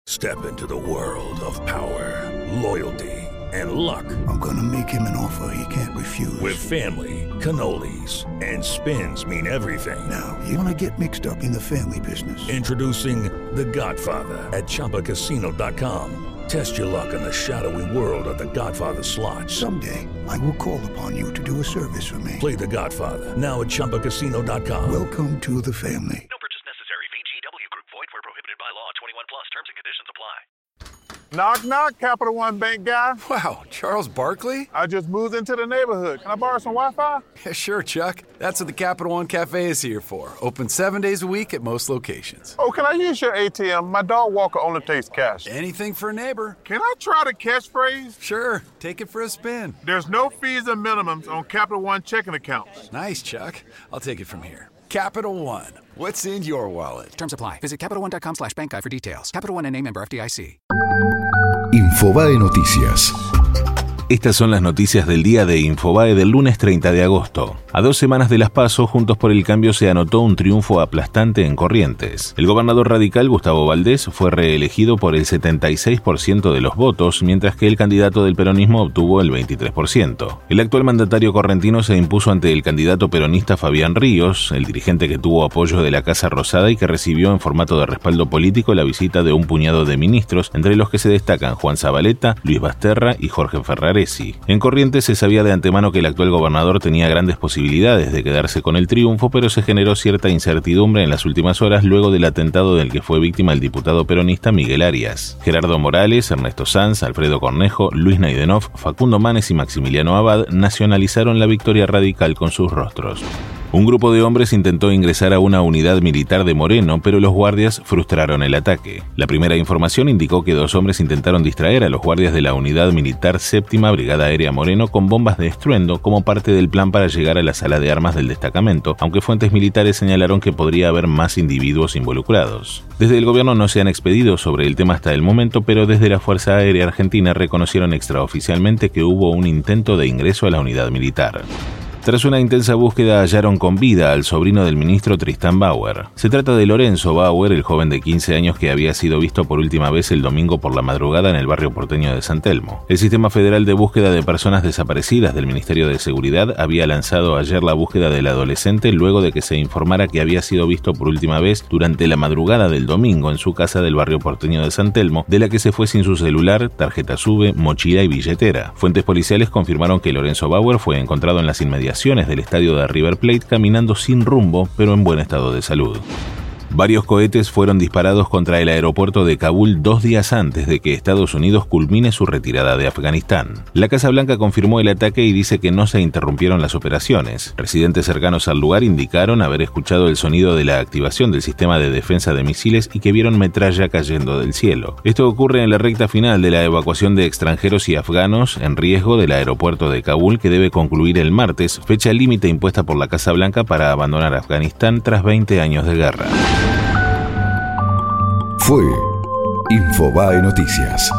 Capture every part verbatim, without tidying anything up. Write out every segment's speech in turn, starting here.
Step into the world of power, loyalty, and luck. I'm gonna make him an offer he can't refuse. With family, cannolis, and spins mean everything. Now, you wanna get mixed up in the family business. Introducing The Godfather at Chumba Casino dot com. Test your luck in the shadowy world of The Godfather slot. Someday, I will call upon you to do a service for me. Play The Godfather now at Chumba Casino dot com. Welcome to the family. No purchase necessary. V G W Group. Void where prohibited by law. twenty-one plus. Terms and conditions apply. Knock, knock, Capital One Bank guy. Wow, Charles Barkley? I just moved into the neighborhood. Can I borrow some Wi-Fi? Yeah, sure, Chuck. That's what the Capital One Cafe is here for. Open seven days a week at most locations. Oh, can I use your A T M? My dog Walker only takes cash. Anything for a neighbor. Can I try the catchphrase? Sure, take it for a spin. There's no fees and minimums on Capital One checking accounts. Nice, Chuck. I'll take it from here. Capital One. What's in your wallet? Terms apply. Visit CapitalOne.com slash bank guide for details. Capital One N A, member F D I C. Infobae Noticias. Estas son las noticias del día de Infobae del lunes treinta de agosto. A dos semanas de las PASO, Juntos por el Cambio se anotó un triunfo aplastante en Corrientes. El gobernador radical Gustavo Valdés fue reelegido por el setenta y seis por ciento de los votos, mientras que el candidato del peronismo obtuvo el veintitrés por ciento. El actual mandatario correntino se impuso ante el candidato peronista Fabián Ríos, el dirigente que tuvo apoyo de la Casa Rosada y que recibió en formato de respaldo político la visita de un puñado de ministros, entre los que se destacan Juan Zabaleta, Luis Basterra y Jorge Ferraresi. En Corrientes se sabía de antemano que el actual gobernador tenía grandes posibilidades de quedarse con el triunfo, pero se generó cierta incertidumbre en las últimas horas luego del atentado del que fue víctima el diputado peronista Miguel Arias. Gerardo Morales, Ernesto Sanz, Alfredo Cornejo, Luis Naidenov, Facundo Manes y Maximiliano Abad nacionalizaron la victoria radical con sus rostros. Un grupo de hombres intentó ingresar a una unidad militar de Moreno, pero los guardias frustraron el ataque. La primera información indicó que dos hombres intentaron distraer a los guardias de la unidad militar séptima Brigada Aérea Moreno con bombas de estruendo como parte del plan para llegar a la sala de armas del destacamento, aunque fuentes militares señalaron que podría haber más individuos involucrados. Desde el gobierno no se han expedido sobre el tema hasta el momento, pero desde la Fuerza Aérea Argentina reconocieron extraoficialmente que hubo un intento de ingreso a la unidad militar. Tras una intensa búsqueda hallaron con vida al sobrino del ministro Tristán Bauer. Se trata de Lorenzo Bauer, el joven de quince años que había sido visto por última vez el domingo por la madrugada en el barrio porteño de San Telmo. El Sistema Federal de Búsqueda de Personas Desaparecidas del Ministerio de Seguridad había lanzado ayer la búsqueda del adolescente luego de que se informara que había sido visto por última vez durante la madrugada del domingo en su casa del barrio porteño de San Telmo, de la que se fue sin su celular, tarjeta SUBE, mochila y billetera. Fuentes policiales confirmaron que Lorenzo Bauer fue encontrado en las inmediaciones del estadio de River Plate caminando sin rumbo, pero en buen estado de salud. Varios cohetes fueron disparados contra el aeropuerto de Kabul dos días antes de que Estados Unidos culmine su retirada de Afganistán. La Casa Blanca confirmó el ataque y dice que no se interrumpieron las operaciones. Residentes cercanos al lugar indicaron haber escuchado el sonido de la activación del sistema de defensa de misiles y que vieron metralla cayendo del cielo. Esto ocurre en la recta final de la evacuación de extranjeros y afganos en riesgo del aeropuerto de Kabul, que debe concluir el martes, fecha límite impuesta por la Casa Blanca para abandonar Afganistán tras veinte años de guerra. Fue Infobae Noticias.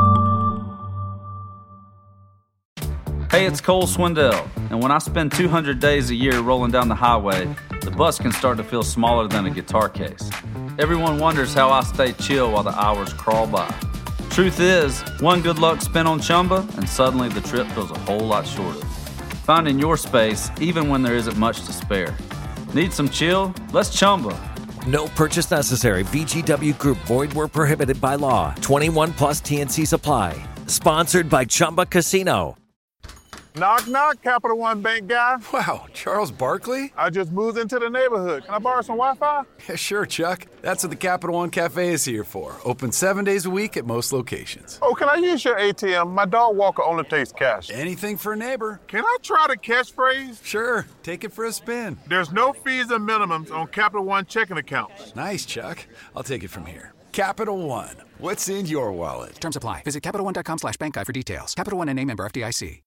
Hey, it's Cole Swindell, and when I spend two hundred days a year rolling down the highway, the bus can start to feel smaller than a guitar case. Everyone wonders how I stay chill while the hours crawl by. Truth is, one good luck spin on Chumba, and suddenly the trip feels a whole lot shorter. Finding your space, even when there isn't much to spare. Need some chill? Let's Chumba. No purchase necessary. V G W Group. Void where prohibited by law. twenty-one plus T N Cs apply. Sponsored by Chumba Casino. Knock, knock, Capital One Bank guy. Wow, Charles Barkley? I just moved into the neighborhood. Can I borrow some Wi-Fi? Yeah, sure, Chuck. That's what the Capital One Cafe is here for. Open seven days a week at most locations. Oh, can I use your A T M? My dog Walker only takes cash. Anything for a neighbor. Can I try the catchphrase? Sure, take it for a spin. There's no fees and minimums on Capital One checking accounts. Nice, Chuck. I'll take it from here. Capital One. What's in your wallet? Terms apply. Visit CapitalOne.com slash bank guide for details. Capital One N A, member F D I C.